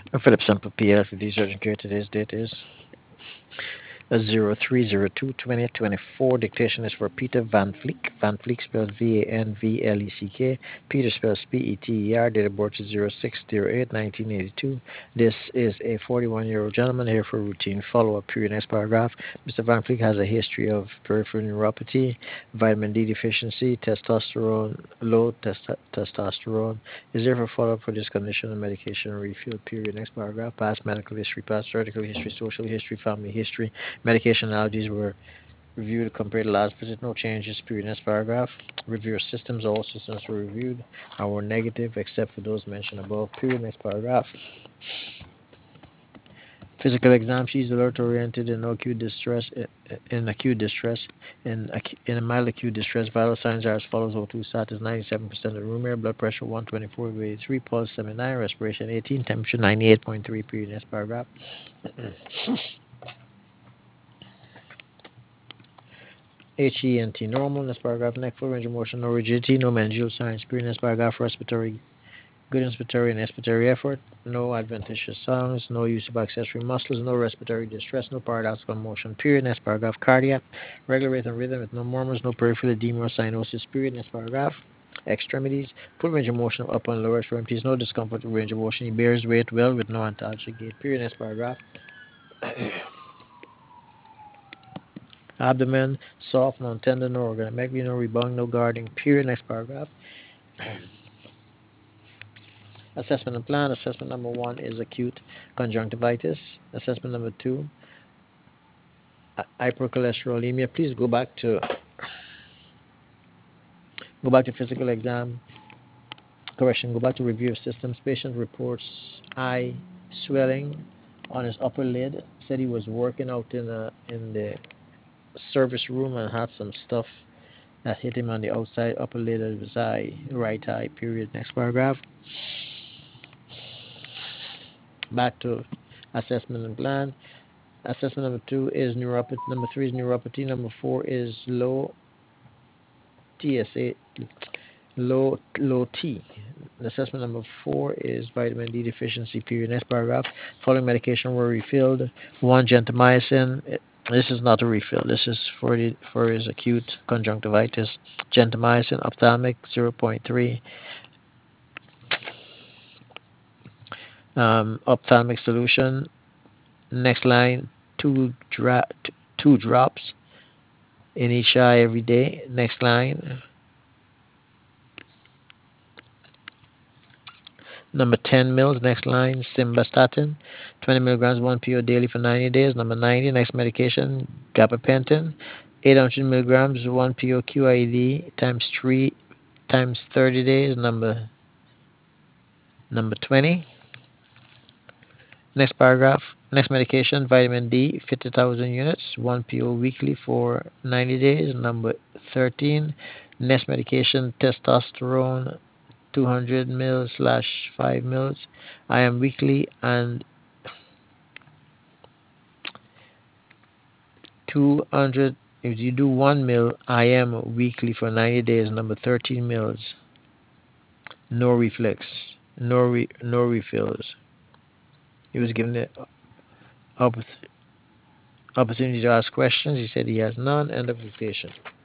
Philip Sample PLC Research and Care. Today's date is 0302 Dictation is for Peter Van Vliek. Van Vliek spelled VANVLECK. Peter spells PETER. Date of birth is 06/08/1982. This is a 41-year-old gentleman here for routine follow-up. Period. Next paragraph. Mr. Van Vliek has a history of peripheral neuropathy, vitamin D deficiency, testosterone, low testosterone. Is there for follow-up for this condition and medication refill? Period. Next paragraph. Past medical history, past surgical history, social history, family history. Medication allergies were reviewed compared to last visit. No changes. Period. Next paragraph. Review systems. All systems were reviewed and were negative except for those mentioned above. Period. Next paragraph. Physical exam. She's alert oriented in acute distress. In acute distress. In a mild acute distress, vital signs are as follows: O2 status 97% of room air, blood pressure 124/83, pulse 79, respiration 18, temperature 98.3. Period. Next paragraph. HENT normal. Next paragraph. Neck full range of motion, no rigidity, no meningeal signs. Period. Next paragraph. Respiratory good inspiratory and expiratory effort. No adventitious sounds. No use of accessory muscles. No respiratory distress. No paradoxical motion. Period. Next paragraph. Cardiac regular rate and rhythm with no murmurs, no peripheral edema or cyanosis. Period. Next paragraph. Extremities full range of motion of upper and lower extremities. No discomfort with range of motion. He bears weight well with no antalgic gait. Period. Next paragraph. Abdomen soft, non tender, no organomegaly, no rebound, no guarding. Period. Next paragraph. Assessment and plan. Assessment number one is acute conjunctivitis. Assessment number two, hypercholesterolemia. Please go back to physical exam. Correction. Go back to review of systems. Patient reports eye swelling on his upper lid. Said he was working out in the service room and had some stuff that hit him on the outside upper lid of his eye, right eye. Period. Next paragraph. Back to assessment and plan. Assessment number two is neuropathy. Number three is neuropathy. Number four is low TSA, low T. Assessment number four is vitamin D deficiency. Period. Next paragraph. Following medication were refilled. One gentamicin. This is not a refill. This is for his acute conjunctivitis. Gentamicin, ophthalmic 0.3. Ophthalmic solution. Next line. Two dra- two drops in each eye every day. Next line. Number 10 mils, next line, simvastatin, 20 milligrams 1 PO daily for 90 days. Number 90, next medication, gabapentin, 800 milligrams 1 PO QID times 3 times 30 days. Number 20, next paragraph, next medication, vitamin D, 50,000 units, 1 PO weekly for 90 days. Number 13, next medication, testosterone, 200 mils slash 5 mils. I am weekly and 200. If you do 1 mil, I am weekly for 90 days. Number 13 mils. No reflex. No refills. He was given the opportunity to ask questions. He said he has none. End of dictation.